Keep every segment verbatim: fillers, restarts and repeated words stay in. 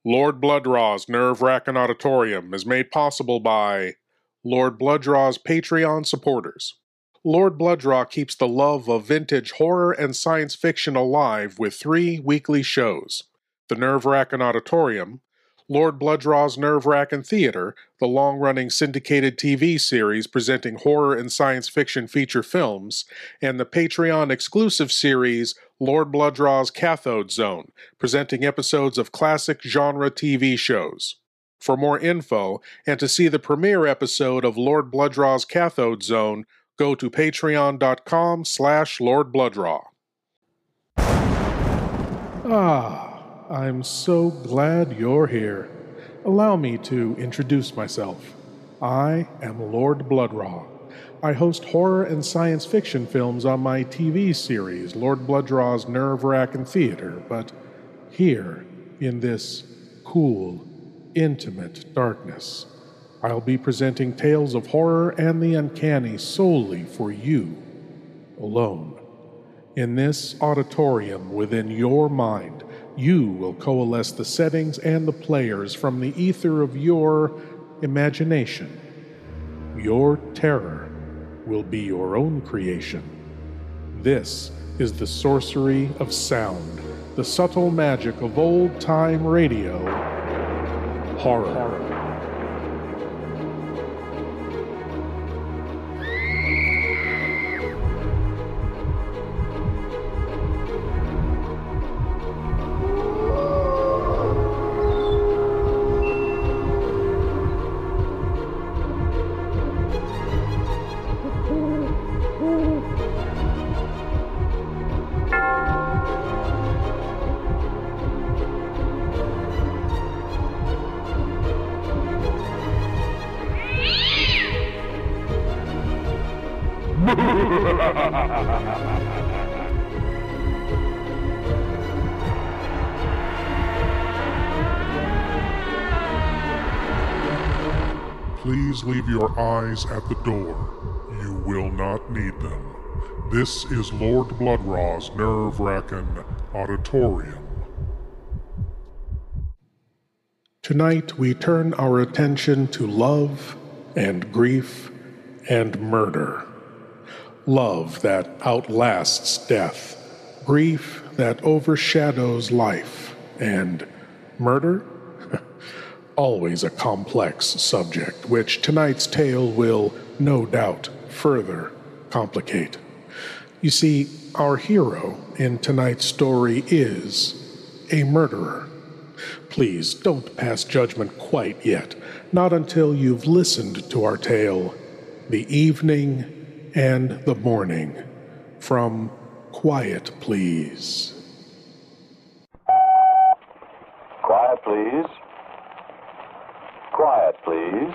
Lord Blood-Rah's Nerve-Wracking Auditorium is made possible by Lord Blood-Rah's Patreon supporters. Lord Blood-Rah keeps the love of vintage horror and science fiction alive with three weekly shows: The Nerve-Wracking Auditorium, Lord Blood-Rah's Nerve-Wracking Theater, the long-running syndicated T V series presenting horror and science fiction feature films, and the Patreon-exclusive series Lord Blood-Rah's Cathode Zone, presenting episodes of classic genre T V shows. For more info, and to see the premiere episode of Lord Blood-Rah's Cathode Zone, go to patreon.com slash Lord Blood-Rah. Ah, I'm so glad you're here. Allow me to introduce myself. I am Lord Blood-Rah. I host horror and science fiction films on my T V series, Lord Blood-Rah's Nerve-Wracking Theater, but here, in this cool, intimate darkness, I'll be presenting tales of horror and the uncanny solely for you, alone. In this auditorium within your mind, you will coalesce the settings and the players from the ether of your imagination. Your terror will be your own creation. This is the sorcery of sound, the subtle magic of old-time radio, horror. Please leave your eyes at the door. You will not need them. This is Lord Blood-Rah's Nerve-Wracking Auditorium. Tonight we turn our attention to love and grief and murder. Love that outlasts death, grief that overshadows life, and murder? Always a complex subject, which tonight's tale will, no doubt, further complicate. You see, our hero in tonight's story is a murderer. Please don't pass judgment quite yet, not until you've listened to our tale, The Evening and the Morning, from Quiet Please. Quiet, please. Quiet, please.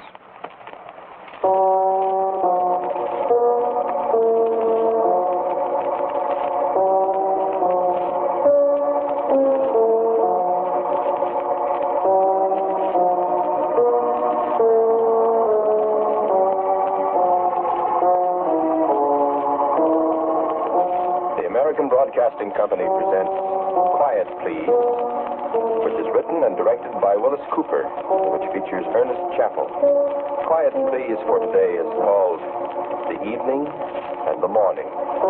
The American Broadcasting Company presents Quiet, Please, which is written and directed by Willis Cooper, which features Ernest Chappell. Quiet Please for today is called The Evening and the Morning.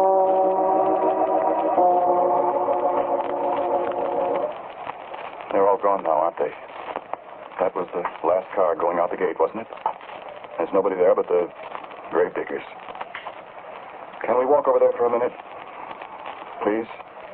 They're all gone now, aren't they? That was the last car going out the gate, wasn't it? There's nobody there but the grave diggers. Can we walk over there for a minute? Please?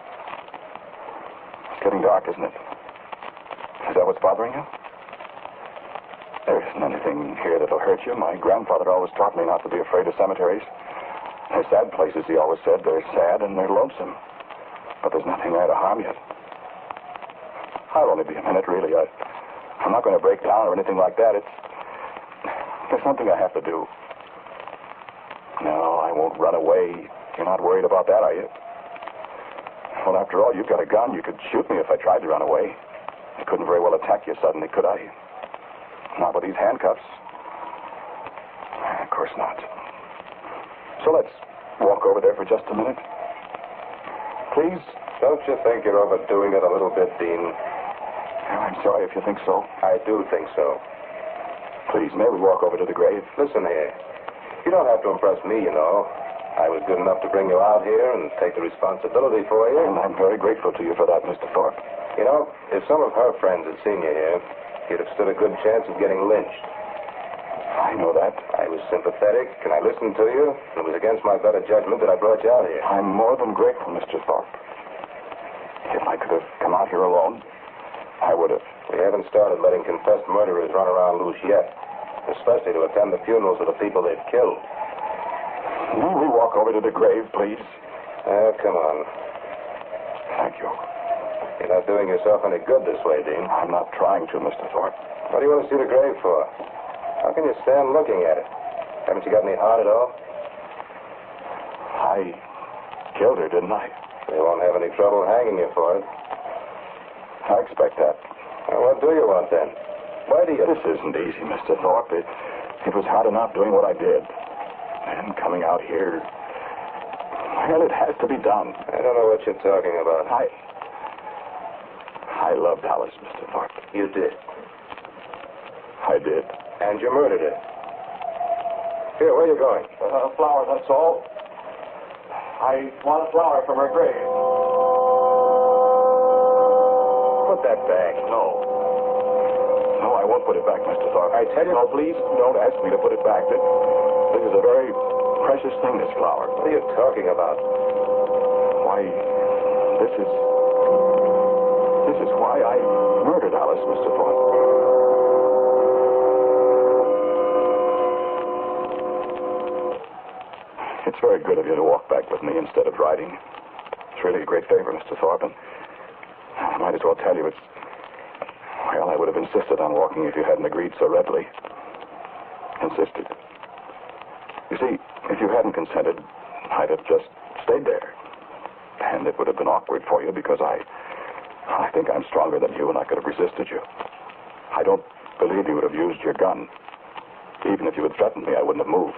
It's getting dark, isn't it? Is that what's bothering you? There isn't anything here that'll hurt you. My grandfather always taught me not to be afraid of cemeteries. They're sad places, he always said. They're sad and they're lonesome. But there's nothing there to harm you. I'll only be a minute, really. I, I'm not going to break down or anything like that. It's... There's something I have to do. No, I won't run away. You're not worried about that, are you? Well, after all, you've got a gun. You could shoot me if I tried to run away. I couldn't very well attack you suddenly, could I? Not with these handcuffs. Of course not. So let's walk over there for just a minute. Please? Don't you think you're overdoing it a little bit, Dean? I'm sorry if you think so. I do think so. Please, may we walk over to the grave? Listen here. You don't have to impress me, you know. I was good enough to bring you out here and take the responsibility for you. And I'm very grateful to you for that, Mister Thorpe. You know, if some of her friends had seen you here, you'd have stood a good chance of getting lynched. I know that. I was sympathetic, and I listened to you. It was against my better judgment that I brought you out here. I'm more than grateful, Mister Thorpe. If I could have come out here alone, I would have. We haven't started letting confessed murderers run around loose yet, especially to attend the funerals of the people they've killed. May we walk over to the grave, please? Oh, come on. Thank you. You're not doing yourself any good this way, Dean. I'm not trying to, Mister Thorpe. What do you want to see the grave for? How can you stand looking at it? Haven't you got any heart at all? I killed her, didn't I? They won't have any trouble hanging you for it. I expect that. Well, what do you want, then? Why do you... This isn't easy, Mister Thorpe. It, it was hard enough doing what I did. And coming out here... Well, it has to be done. I don't know what you're talking about. I... I loved Alice, Mister Thorpe. You did. I did. And you murdered her. Here, where are you going? Uh, flower, that's all. I want a flower from her grave. Put that back. No. No, I won't put it back, Mister Thorpe. I tell you... No, please, don't ask me to put it back. This, this is a very precious thing, this flower. What are you talking about? Why, this is... This is why I murdered Alice, Mister Thorpe. It's very good of you to walk back with me instead of riding. It's really a great favor, Mister Thorpe, and I might as well tell you it's... Well, I would have insisted on walking if you hadn't agreed so readily. Insisted. You see, if you hadn't consented, I'd have just stayed there. And it would have been awkward for you because I... I think I'm stronger than you and I could have resisted you. I don't believe you would have used your gun. Even if you had threatened me, I wouldn't have moved.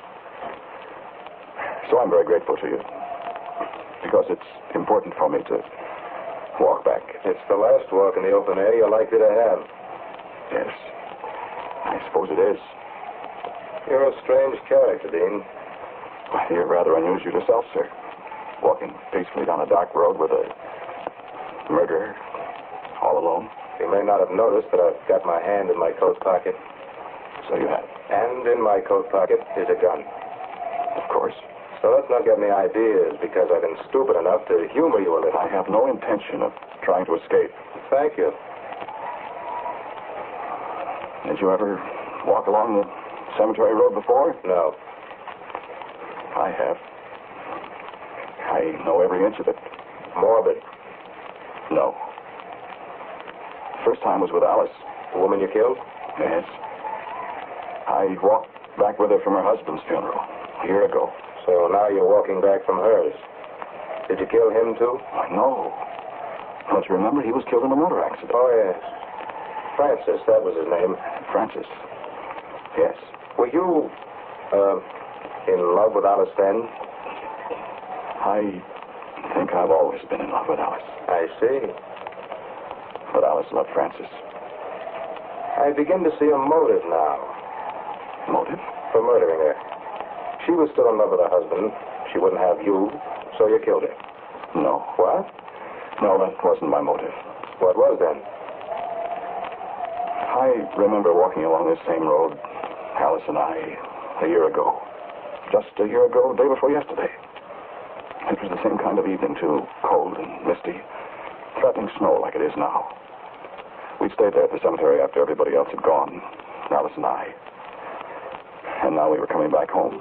So I'm very grateful to you. Because it's important for me to walk back. It's the last walk in the open air you're likely to have. Yes. I suppose it is. You're a strange character, Dean. Well, you're rather unusual yourself, sir. Walking peacefully down a dark road with a murderer all alone. You may not have noticed that I've got my hand in my coat pocket. So you have. And in my coat pocket is a gun. Of course. So let's not get any ideas because I've been stupid enough to humor you a little. I have no intention of trying to escape. Thank you. Did you ever walk along the cemetery road before? No. I have. I know every inch of it. Morbid. No. First time was with Alice. The woman you killed? Yes. I walked back with her from her husband's funeral a year ago. So now you're walking back from hers. Did you kill him, too? I know. Don't you remember? He was killed in a motor accident. Oh, yes. Francis, that was his name. Francis. Yes. Were you, uh, in love with Alice then? I think I've always been in love with Alice. I see. But Alice loved Francis. I begin to see a motive now. Motive? For murdering her. She was still in love with her husband. She wouldn't have you, so you killed her. No. What? No, that wasn't my motive. What was then? I remember walking along this same road, Alice and I, a year ago. Just a year ago, day before yesterday. It was the same kind of evening, too. Cold and misty. Threatening snow like it is now. We stayed there at the cemetery after everybody else had gone. Alice and I. And now we were coming back home.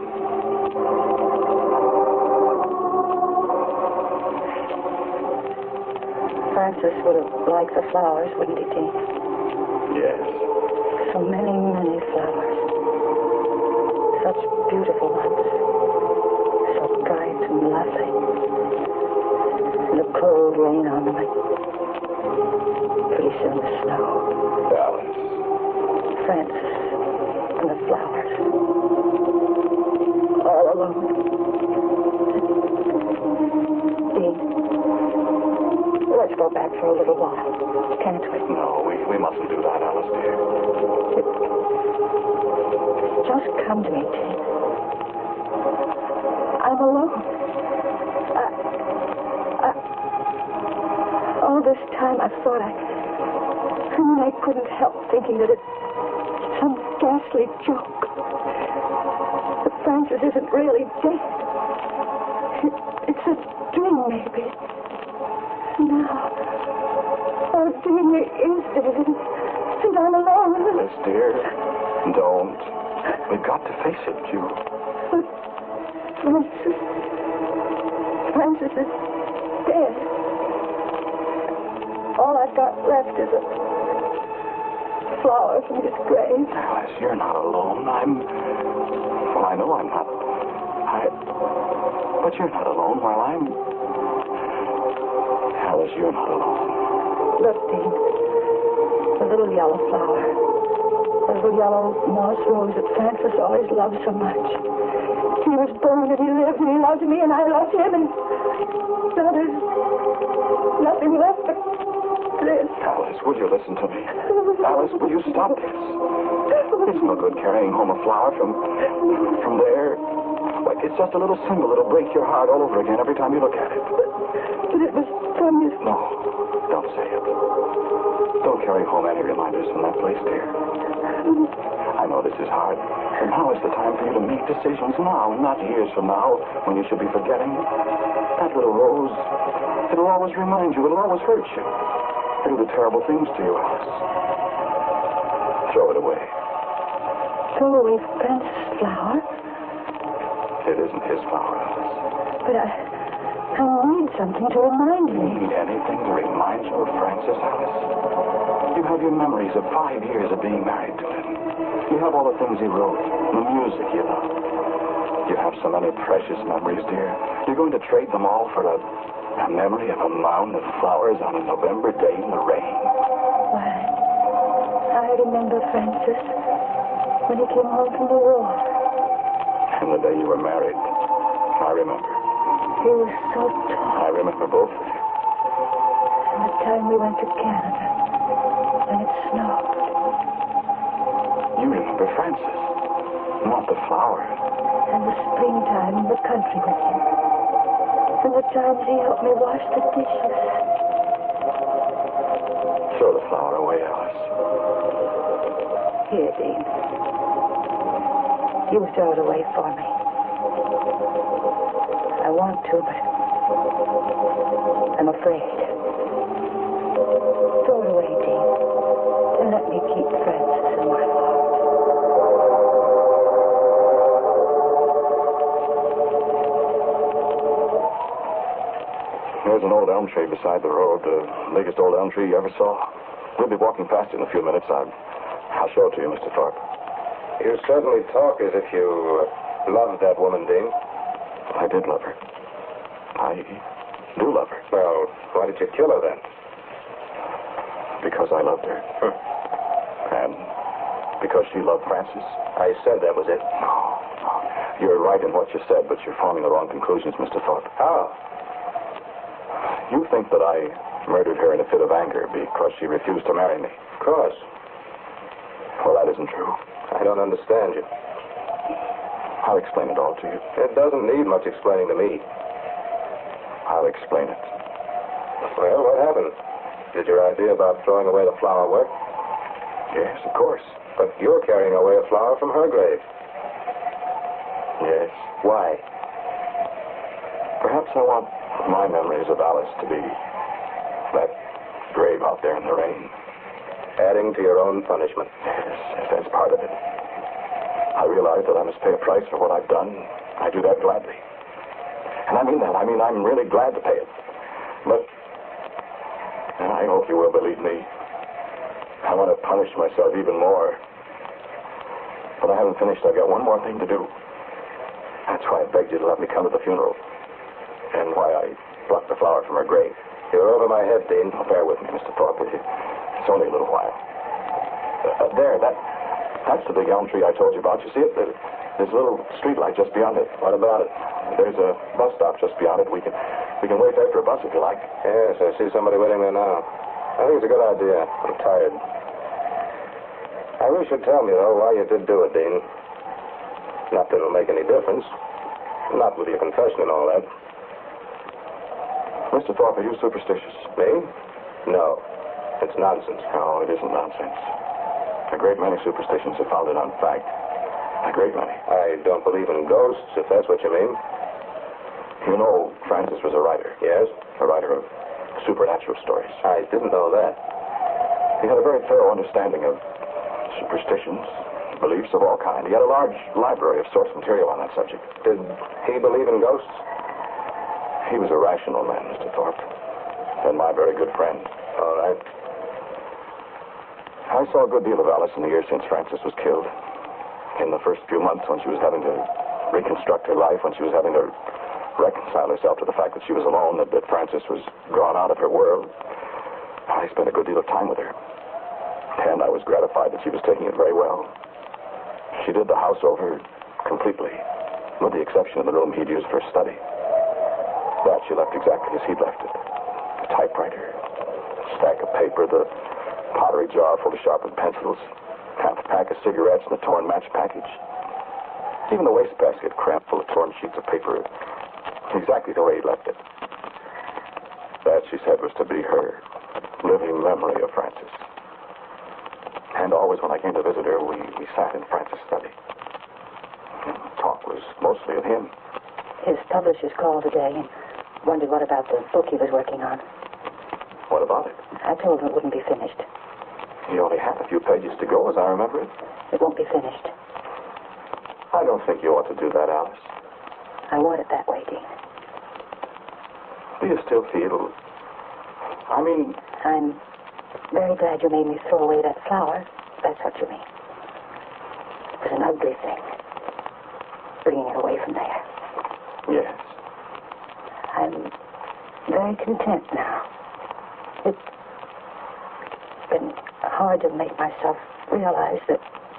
Francis would have liked the flowers, wouldn't he, Dean? Yes. So many, many flowers. Such beautiful ones. So bright and lovely. And the cold rain on them. Pretty soon the snow. Alice. Francis and the flowers. All alone. Dean, let's go back for a little while. Can't we? No, we that, Alice, dear. It's just come to me, Ted. I'm alone. I, I, all this time I thought I... I mean, I couldn't help thinking that it's some ghastly joke. That Francis isn't really dead. It, it's a dream, maybe. Now, our dream is dead, and I'm alone. Alice, dear, don't. We've got to face it, you. But Francis... Francis is dead. All I've got left is a flower from his grave. Alice, you're not alone. I'm... Well, I know I'm not. I... But you're not alone while I'm... Alice, you're not alone. Look, Dean. The little yellow flower. The little yellow moss rose that Francis always loved so much. He was born and he lived and he loved me and I loved him and now there's nothing left but this. Alice, will you listen to me? Alice, will you stop this? It's no good carrying home a flower from... from there. Like, it's just a little symbol that'll break your heart all over again every time you look at it. But it was from his... No, don't say it. Don't carry home any reminders from that place, dear. I know this is hard, but now is the time for you to make decisions now, not years from now, when you should be forgetting. That little rose, it'll always remind you, it'll always hurt you. It'll do terrible things to you, Alice. Throw it away. Throw away Francis' flower? It isn't his flower, Alice. But I... I need something to remind me. You need anything to remind you of Francis, Alice? You have your memories of five years of being married to him. You have all the things he wrote, the music he loved. You have so many precious memories, dear. You're going to trade them all for a, a memory of a mound of flowers on a November day in the rain. Why, I remember Francis when he came home from the war. And the day you were married, I remember. He was so tall. I remember both of you. And the time we went to Canada, when it snowed. You remember Francis, not the flower. And the springtime in the country with him. And the times he helped me wash the dishes. Throw the flower away, Alice. Here, Dean. You throw it away for me. I want to, but I'm afraid. Throw it away, Dean, and let me keep Francis in my heart. There's an old elm tree beside the road, the biggest old elm tree you ever saw. We'll be walking past it in a few minutes. I'll, I'll show it to you, Mister Thorpe. You certainly talk as if you loved that woman, Dean. I did love her. I do love her. Well, why did you kill her then? Because I loved her. Huh. And because she loved Francis. I said that was it. No, no. You're right in what you said, but you're forming the wrong conclusions, Mister Thorpe. How? You think that I murdered her in a fit of anger because she refused to marry me. Of course. Well, that isn't true. I don't understand you. I'll explain it all to you. It doesn't need much explaining to me. I'll explain it. Well, what happened? Did your idea about throwing away the flower work? Yes, of course. But you're carrying away a flower from her grave. Yes. Why? Perhaps I want my memories of Alice to be that grave out there in the rain. Adding to your own punishment. Yes, yes, that's part of it. I realize that I must pay a price for what I've done. I do that gladly. And I mean that. I mean, I'm really glad to pay it. But, and I hope you will believe me, I want to punish myself even more. But I haven't finished. I've got one more thing to do. That's why I begged you to let me come to the funeral. And why I plucked the flower from her grave. You're over my head, Dean. Oh, bear with me, Mister Thorpe. It's only a little while. Uh, there, that, that's the big elm tree I told you about. You see it? There's a little street light just beyond it. What about it? There's a bus stop just beyond it. We can, we can wait there for a bus if you like. Yes, I see somebody waiting there now. I think it's a good idea. I'm tired. you should tell me, though, why you did do it, Dean. Not that it'll make any difference. Not with your confession and all that. Mister Thorpe, are you superstitious? Me? No. It's nonsense. No, it isn't nonsense. A great many superstitions are founded on fact. A great many. I don't believe in ghosts, if that's what you mean. You know, Francis was a writer. Yes? A writer of supernatural stories. I didn't know that. He had a very thorough understanding of superstitions, beliefs of all kinds. He had a large library of source material on that subject. Did he believe in ghosts? He was a rational man, Mister Thorpe, and my very good friend. All right. I saw a good deal of Alice in the years since Francis was killed. In the first few months when she was having to reconstruct her life, when she was having to reconcile herself to the fact that she was alone, that, that Francis was gone out of her world, I spent a good deal of time with her. And I was gratified that she was taking it very well. She did the house over completely, with the exception of the room he'd used for study. That she left exactly as he'd left it. The typewriter, a stack of paper, the pottery jar full of sharpened pencils, half a pack of cigarettes, and a torn match package. Even the wastebasket crammed full of torn sheets of paper, exactly the way he'd left it. That, she said, was to be her living memory of Francis. And always when I came to visit her, we, we sat in Francis' study. And talk was mostly of him. His publishers called today and wondered what about the book he was working on. What about it? I told him it wouldn't be finished. He only had a few pages to go, as I remember it. It won't be finished. I don't think you ought to do that, Alice. I want it that way, Dean. Do you still feel... I mean... I'm very glad you made me throw away that flower. That's what you mean. It was an ugly thing. Bringing it away from there. Yes. I'm very content now. It's been hard to make myself realize that,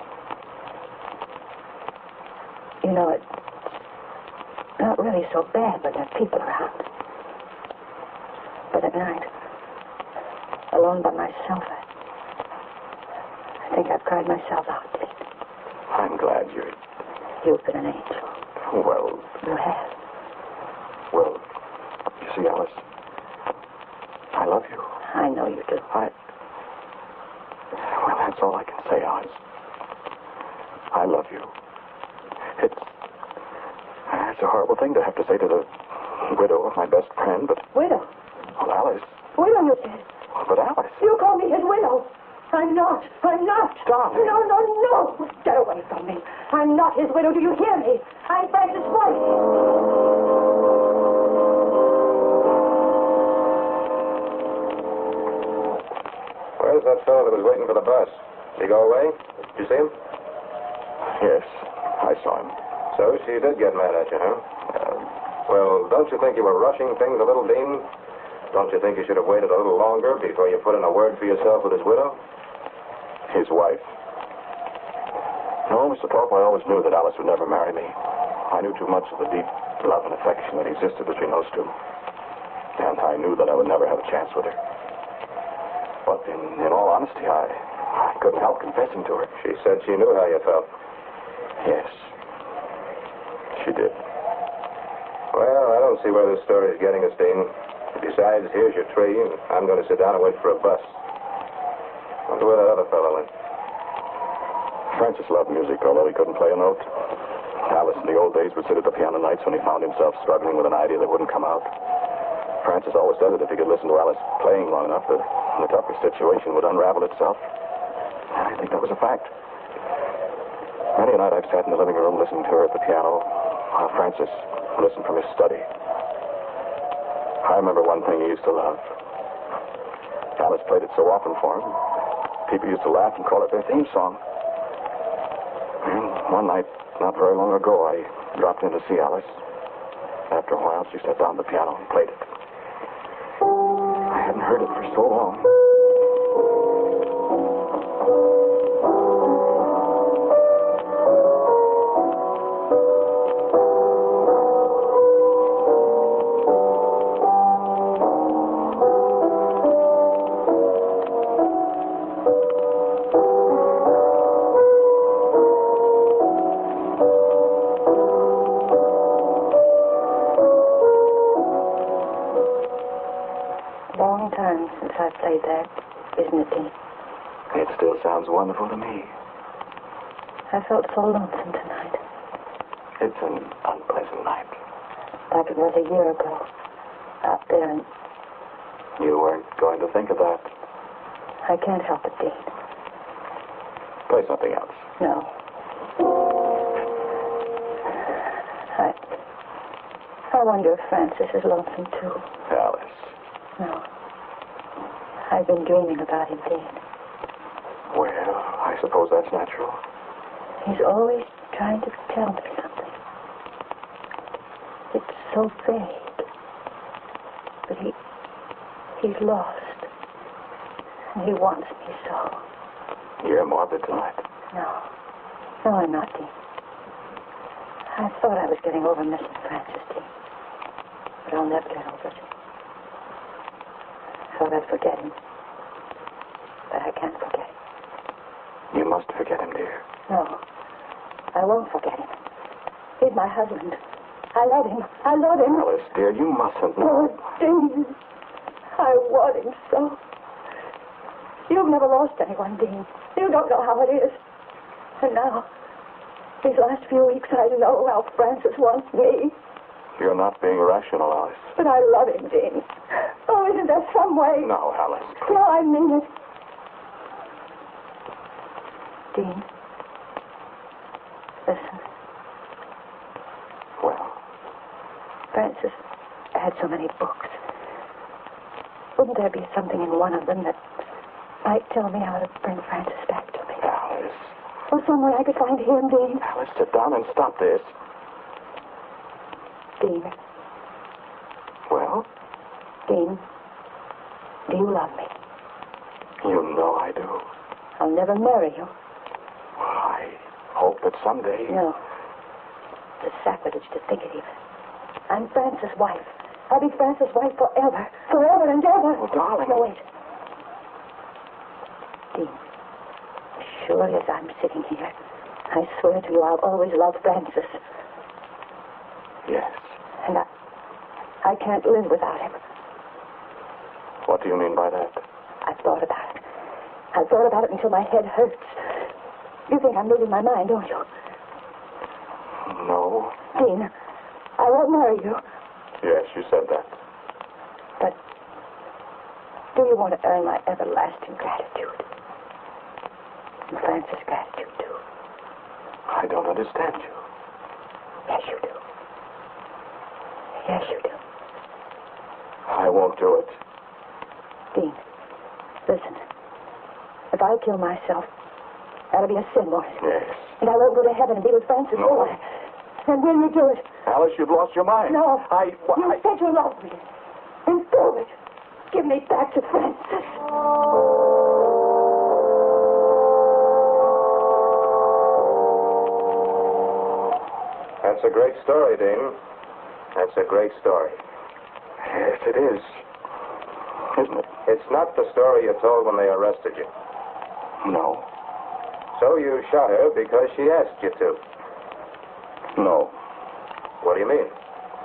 you know, it's not really so bad when there are people around. But at night, alone by myself, I, I think I've cried myself out, Dean. I'm glad you're... You've been an angel. Well... You have. Well, you see, Alice, I love you. I know you do. I... Well, that's all I can say, Alice. I love you. It's... It's a horrible thing to have to say to the widow of my best friend, but... Widow? Well, Alice... Widow, you said. But Alice... You call me his widow. I'm not. I'm not. Darling. No, no, no. Get away from me. I'm not his widow. Do you hear me? I'm Francis' wife. Where's that fellow that was waiting for the bus? Did he go away? Did you see him? Yes, I saw him. So she did get mad at you, huh? Uh, well, don't you think you were rushing things a little, Dean? Don't you think you should have waited a little longer before you put in a word for yourself with his widow? His wife. No, Mister Thorpe, I always knew that Alice would never marry me. I knew too much of the deep love and affection that existed between those two. And I knew that I would never have a chance with her. But in, in all honesty, I, I couldn't help confessing to her. She said she knew how you felt. Yes. She did. Well, I don't see where this story is getting us, Dean. Besides, here's your tree, and I'm going to sit down and wait for a bus. Wonder where that other fellow went. Francis loved music, although he couldn't play a note. Alice in the old days would sit at the piano nights when he found himself struggling with an idea that wouldn't come out. Francis always said that if he could listen to Alice playing long enough, the, the toughest situation would unravel itself. And I think that was a fact. Many a night I've sat in the living room listening to her at the piano, while Francis listened from his study. I remember one thing he used to love. Alice played it so often for him. People used to laugh and call it their theme song. And one night, not very long ago, I dropped in to see Alice. After a while, she sat down at the piano and played it. I hadn't heard it for so long. It still sounds wonderful to me. I felt so lonesome tonight. It's an unpleasant night. Like it was a year ago. Out there, and You weren't going to think of that. I can't help it, Dean. Play something else. No. I... I wonder if Francis is lonesome, too. Alice. No. I've been dreaming about him, Dean. Well, I suppose that's natural. He's always trying to tell me something. It's so vague. But he... he's lost. And he wants me so. You're morbid tonight. No. No, I'm not, Dean. I thought I was getting over missing Francis, Dean. But I'll never get over it. I thought I'd forget him. But I can't forget him. You must forget him, dear. No. I won't forget him. He's my husband. I love him. I love him. Alice, dear, you mustn't. Oh, Dean. I want him so. You've never lost anyone, Dean. You don't know how it is. And now, these last few weeks, I know how Francis wants me. You're not being rational, Alice. But I love him, Dean. Oh, isn't there some way? No, Alice. No, I mean it. Dean. Listen. Well, Francis had so many books. Wouldn't there be something in one of them that might tell me how to bring Francis back to me? Alice. Or some way I could find him, Dean. Alice, sit down and stop this. Dean. Well? Dean. Do you love me? You know I do. I'll never marry you. I hope that someday... No. It's sacrilege to think it even. I'm Francis' wife. I'll be Francis' wife forever. Forever and ever. Oh, darling. No, wait. Dean, as surely as I'm sitting here, I swear to you I'll always love Francis. Yes. And I... I can't live without him. What do you mean by that? I've thought about it. I've thought about it until my head hurts. You think I'm losing my mind, don't you? No. Dean, I won't marry you. Yes, you said that. But do you want to earn my everlasting gratitude? And Francis' gratitude, too. I don't understand you. Yes, you do. Yes, you do. I won't do it. Dean, listen. If I kill myself, that'll be a sin, won't it? Yes. And I won't go to heaven and be with Francis, No. will I? Then will you do it? Alice, you've lost your mind. No. I... Well, You I... said you loved me. Then do it. Give me back to Francis. That's a great story, Dean. That's a great story. Yes, it is. Isn't it? It's not the story you told when they arrested you. No. So you shot her because she asked you to. No. What do you mean?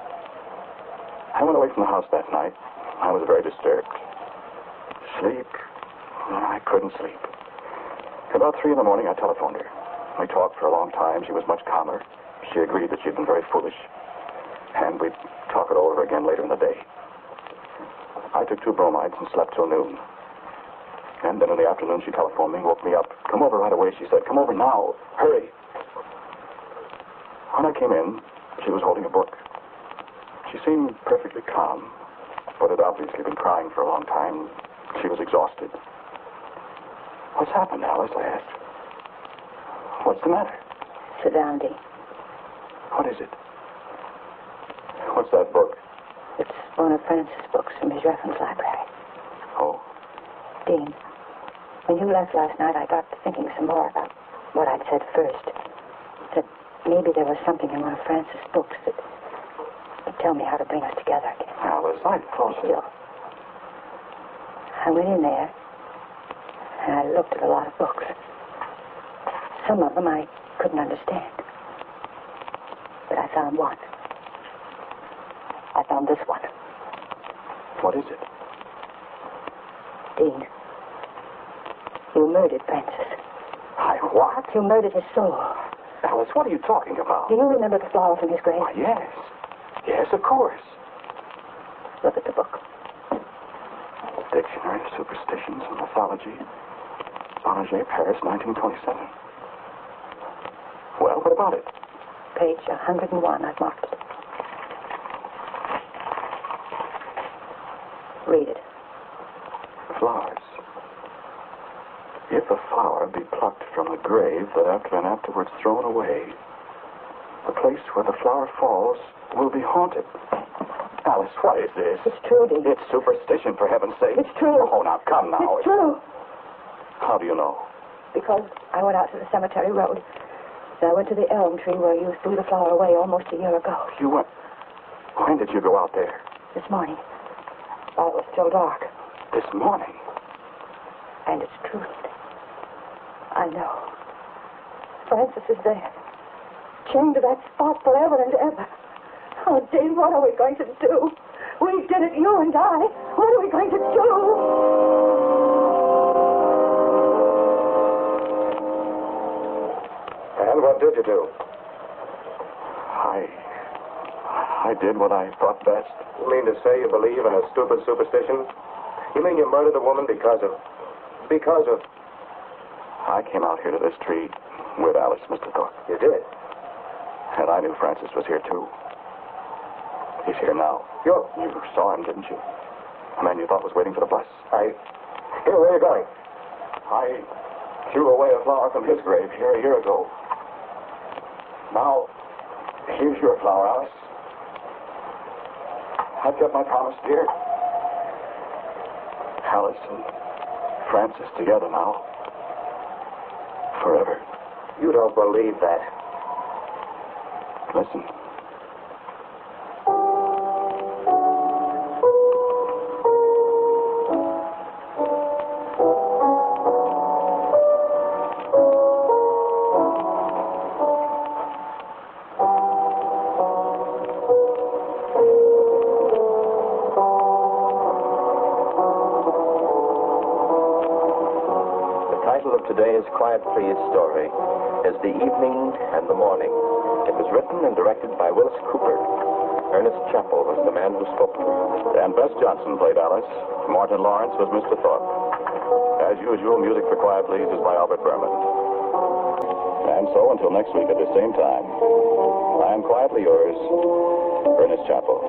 I went away from the house that night. I was very disturbed. Sleep? I couldn't sleep. About three in the morning, I telephoned her. We talked for a long time. She was much calmer. She agreed that she'd been very foolish. And we'd talk it over again later in the day. I took two bromides and slept till noon. And then in the afternoon, she telephoned me, woke me up. Come over right away, she said. Come over now. Hurry. When I came in, she was holding a book. She seemed perfectly calm, but had obviously been crying for a long time. She was exhausted. What's happened, Alice? I asked. What's the matter? Sit down, Dean. What is it? What's that book? It's one of Francis' books from his reference library. Oh, Dean, when you left last night, I got to thinking some more about what I'd said first. That maybe there was something in one of Francis' books that would tell me how to bring us together again. Alice, I thought... Still, I went in there, and I looked at a lot of books. Some of them I couldn't understand. But I found one. I found this one. What is it? Dean, You murdered Francis. I what? You murdered his soul. Alice, what are you talking about? Do you remember the flower from his grave? Why, yes. Yes, of course. Look at the book. Dictionary of Superstitions and Mythology. Bonneget, Paris, nineteen twenty-seven. Well, what about it? Page one hundred one. I've marked it. Read it. Flowers. If a flower be plucked from the grave that after and afterwards thrown away, the place where the flower falls will be haunted. Alice, what is this? It's true, Dean. It's superstition, for heaven's sake. It's true. Oh, now, come now. It's true. How do you know? Because I went out to the cemetery road. And I went to the elm tree where you threw the flower away almost a year ago. You went... When did you go out there? This morning. While it was still dark. This morning? And it's true. I know. Francis is there. Chained to that spot forever and ever. Oh, Dean, what are we going to do? We did it, you and I. What are we going to do? And what did you do? I... I did what I thought best. You mean to say you believe in a stupid superstition? You mean you murdered a woman because of... because of... I came out here to this tree with Alice, Mister Thorpe. You did? And I knew Francis was here, too. He's here now. You... You saw him, didn't you? The man you thought was waiting for the bus. I... Here, where are you going? I threw away a flower from his grave here a year ago. Now, here's your flower, Alice. I've kept my promise, dear. Alice and Francis together now. Forever. You don't believe that. Listen. Today's Quiet Please story is The Evening and the Morning. It was written and directed by Willis Cooper. Ernest Chappell was the man who spoke to him. Dan Bess Johnson played Alice. Martin Lawrence was Mister Thorpe. As usual, music for Quiet Please is by Albert Berman. And so, until next week at the same time, I am quietly yours, Ernest Chappell.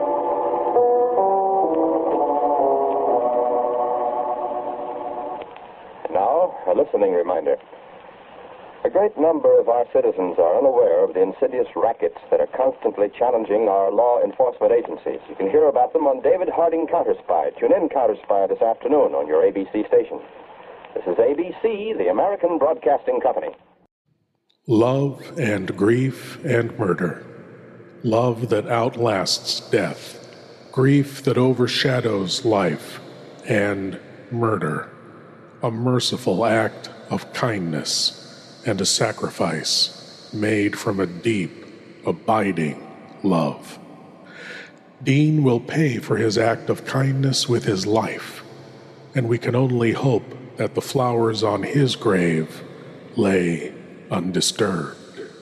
Now, a listening reminder. A great number of our citizens are unaware of the insidious rackets that are constantly challenging our law enforcement agencies. You can hear about them on David Harding Counterspy. Tune in Counterspy this afternoon on your A B C station. This is A B C, the American Broadcasting Company. Love and grief and murder. Love that outlasts death. Grief that overshadows life. And murder. A merciful act of kindness and a sacrifice made from a deep, abiding love. Dean will pay for his act of kindness with his life, and we can only hope that the flowers on his grave lay undisturbed.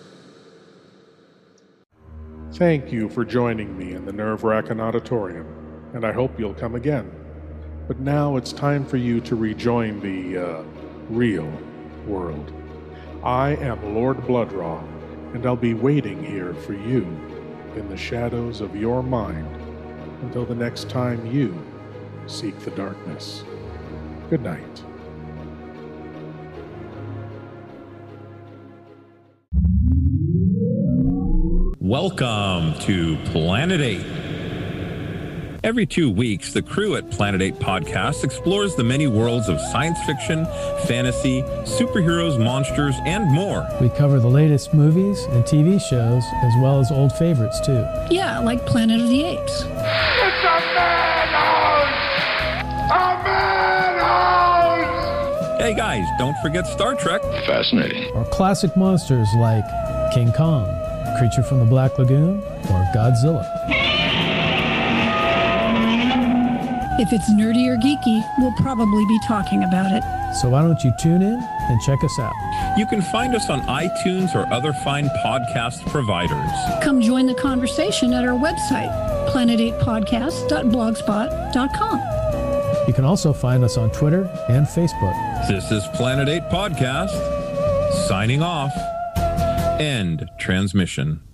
Thank you for joining me in the Nerve-Racking Auditorium, and I hope you'll come again. But now it's time for you to rejoin the, uh, real world. I am Lord Bloodraw, and I'll be waiting here for you in the shadows of your mind until the next time you seek the darkness. Good night. Welcome to Planet eight. Every two weeks, the crew at Planet eight Podcast explores the many worlds of science fiction, fantasy, superheroes, monsters, and more. We cover the latest movies and T V shows, as well as old favorites, too. Yeah, like Planet of the Apes. It's a madhouse! A madhouse! Hey guys, don't forget Star Trek. Fascinating. Or classic monsters like King Kong, Creature from the Black Lagoon, or Godzilla. If it's nerdy or geeky, we'll probably be talking about it. So why don't you tune in and check us out? You can find us on iTunes or other fine podcast providers. Come join the conversation at our website, planet eight podcast dot blogspot dot com. You can also find us on Twitter and Facebook. This is Planet eight Podcast, signing off. End transmission.